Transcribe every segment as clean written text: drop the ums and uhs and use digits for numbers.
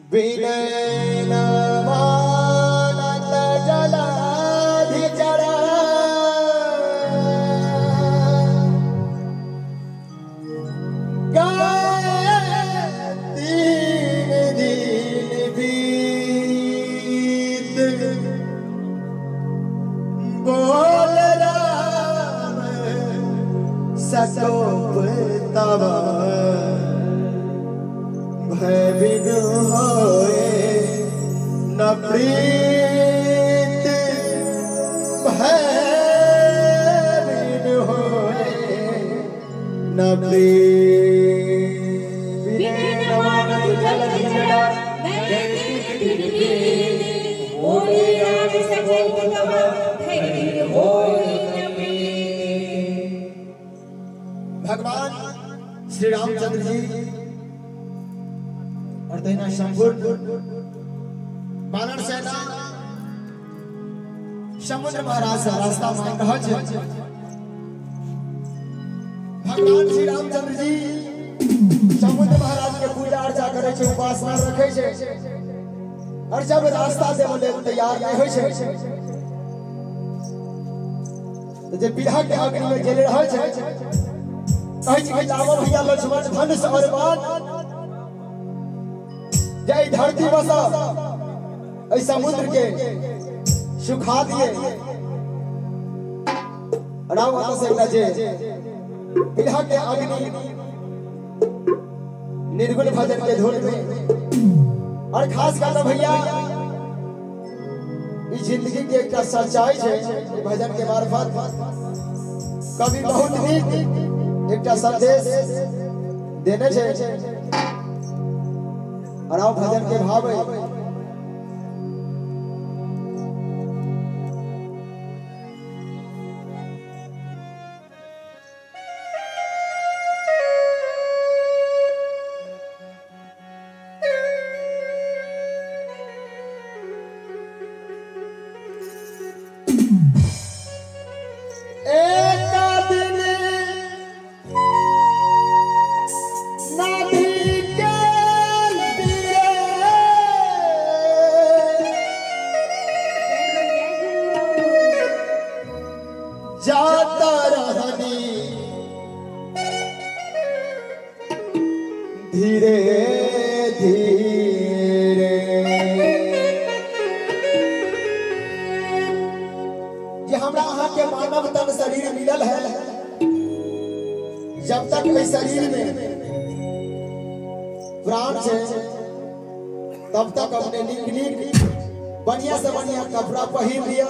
विनयन मानत जलाधिचर तीन दिन बीत बोल राम सकोप तब भय बिनु होए न प्रीत भय बिनु होए न प्रीत विनयन मानत जलाधिचर बोले राम सकोप तब भय बिनु होए न प्रीत। भगवान श्री रामचंद्र जी और तेना संपूर्ण बानर सेना समुद्र महाराज से रास्ता मांग रहा है। भगवान श्री रामचंद्र जी समुद्र महाराज के पूजा अर्चा करे छे, उपासना रखे छे और जब रास्ता से बोले तैयार नहीं होय छे तो जे बिरहा के अग्नि में जल रहल छे कहै छै कि जावो भैया लक्ष्मण धनुष और बाण जय धरती बसा ऐ समुद्र के सुखा दिए राम से जे बिरहा के अग्नि निर्गुण भजन के धुन में और खास कर भैया इस जिंदगी के एक सच्चाई है भजन के मार्फत कभी बहुत ही एक संदेश देने छे और आओ भजन के भाव जाता रहनी धीरे धीरे ये हमरा अहाँ के मानव तन शरीर मिलल है। जब तक इस शरीर में प्राण है तब तक अपने निक निक बढ़िया से बढ़िया कपड़ा पहन लिया,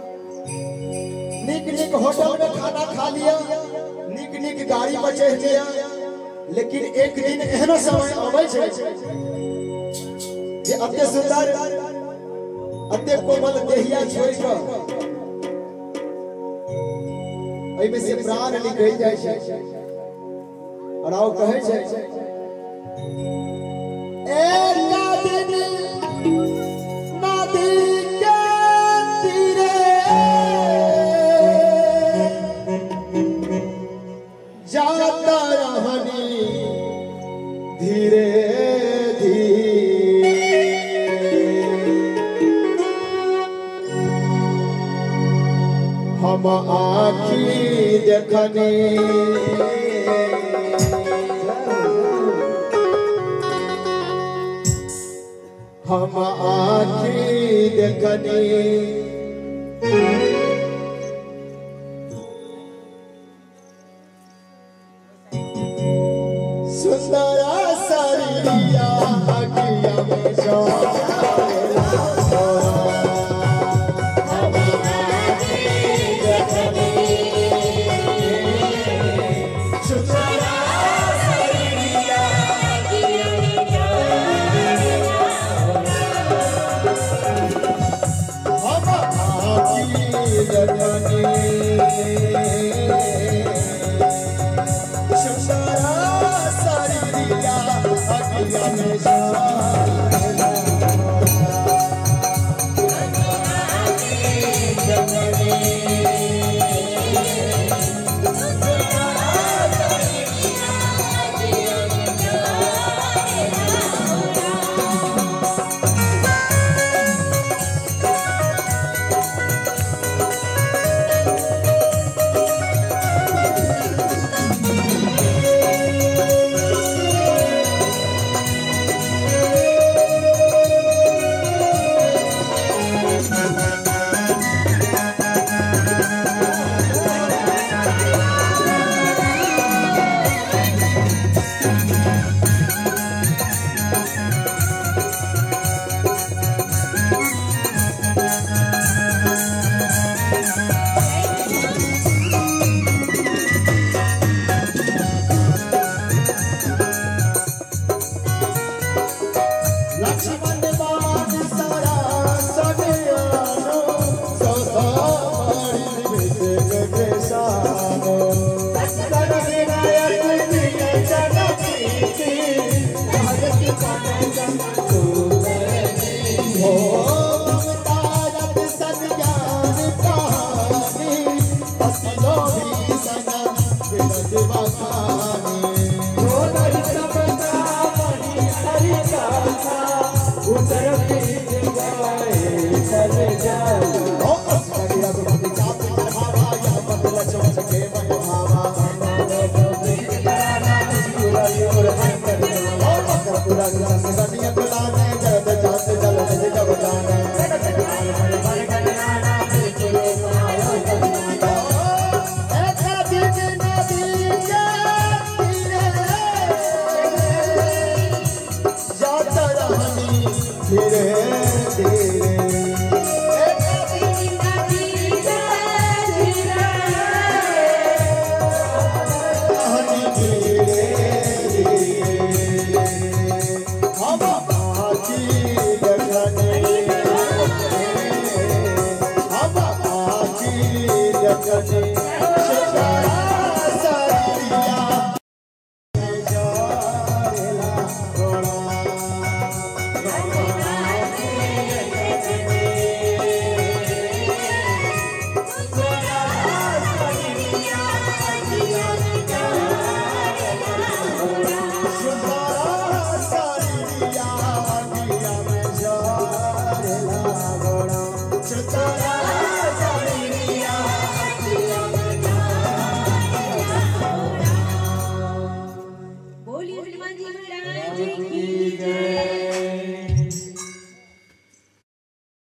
निक निक होटल में खाना खा लिया, निक निक गाड़ी पर चढ़ लिया, लेकिन एक दिन एहन समय आवे छे जे अत्य सुंदर अत्य कोमल देहिया छोड़ के एहि में से प्राण निकल जाय छे और आओ कहे छे एक दिन नदी के तीरे जाता रहनी धीरे धीरे हम आँखी देखनी हम आँखी देखनी सुंदर सरिया अगिया में हम आँखी लक्ष्मण बाण सारा सनयानो ससारी विवेक के सानो सत्तर विनायक दिय जनपीति भारत कनक सुंदरी हो ममता रत सज्ञान कहानी असिलो भी सना विरज बखानी धीरे धीरे